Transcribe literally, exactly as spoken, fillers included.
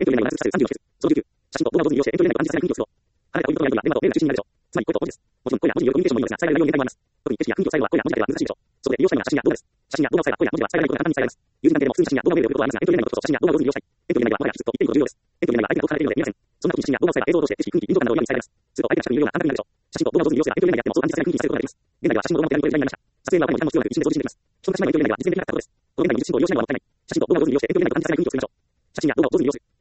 遠距離恋愛はさんじゅうろく節。そのじゅうきゅう。写真と動画を同時に利用して遠距離恋愛を完結させない雰囲気を作ろう。あなたが恋人とのやりとりは電話とメールが中心になるでしょう。つまり、これと同じです。もちろん、声や文字によるコミュニケーションもいいのですが、伝えられるように伝えられます。特に景色や雰囲気を伝えるのは声や文字だけでは難しいでしょう。そこで利用したいのは写真や動画です。写真や動画を伝えれば声や文字は伝えられないことが簡単に伝えられます。友人関係でも普通に写真や動画をメールで送ることはありますが、遠距離恋愛のことと写真や動画を同時に利用したい。遠距離恋愛はもはや質と言っていいほど重要です。遠距離恋愛は相手が遠く離れているので見えません。そんな時に写真や動画を伝えば映像を通して景色、雰囲気、臨場感などをリアルに伝えられます。すると相手が近くにいるような感覚になるでしょう。写真と動画を同時に利用すれば遠距離恋愛であってもそう感じさせない雰囲気に伝えることができます。現代では写真も動画も手紙という時代になりました。撮影は他にも時間も必要なく一瞬で同時にできます。一人が姉妹の遠距離恋愛では実現できなかったことです。この現代に写真を利用しないのはもったいない。写真と動画を同時に利用して遠距離恋愛と感じさせない雰囲気を作りましょう。写真や動画を同時に利用する。